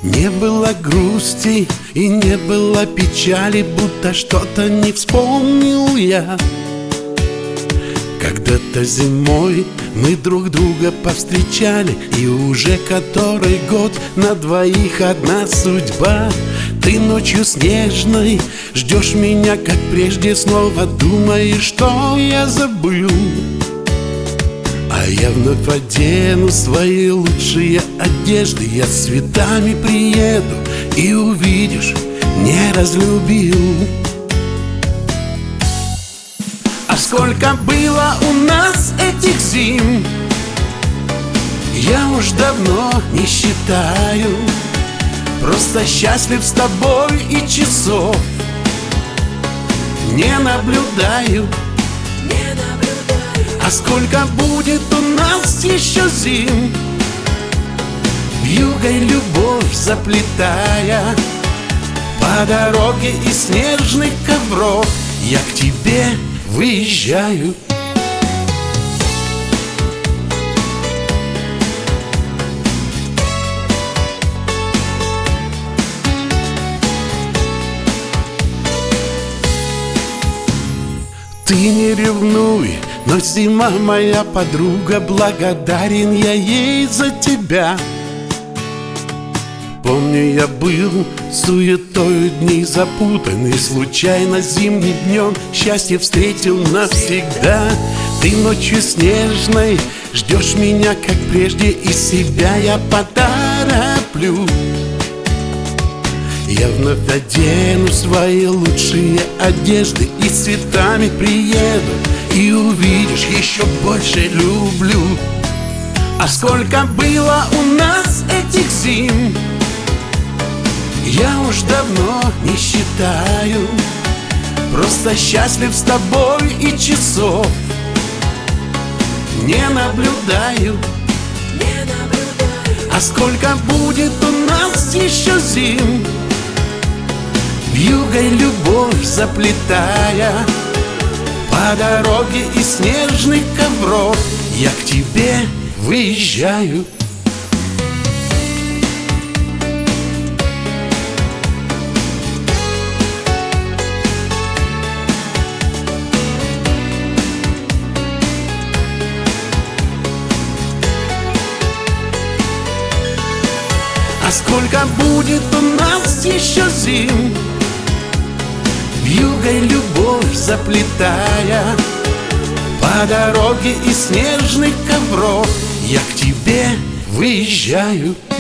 Не было грусти и не было печали, будто что-то не вспомнил я. Когда-то зимой мы друг друга повстречали, и уже который год на двоих одна судьба. Ты ночью снежной ждешь меня, как прежде, снова думаешь, что я забыл. А я вновь одену свои лучшие одежды, я с цветами приеду, и увидишь, не разлюбил. А сколько было у нас этих зим, я уж давно не считаю. Просто счастлив с тобой и часов не наблюдаю. А сколько будет у нас еще зим, вьюгой любовь заплетая, по дороге из снежных ковров я к тебе выезжаю. Ты не ревнуй, но зима моя подруга, благодарен я ей за тебя. Помню, я был суетою дней запутанный, случайно зимним днем счастье встретил навсегда. Ты ночью снежной ждешь меня, как прежде, и себя я потороплю. Я вновь одену свои лучшие одежды и с цветами приеду, и увидишь, еще больше люблю. А сколько было у нас этих зим, я уж давно не считаю. Просто счастлив с тобой и часов не наблюдаю. А сколько будет у нас еще зим, вьюгой любовь заплетая, по дороге из снежных ковров я к тебе выезжаю. А сколько будет у нас еще зим, вьюгой любовь заплетая, по дороге из снежных ковров я к тебе выезжаю.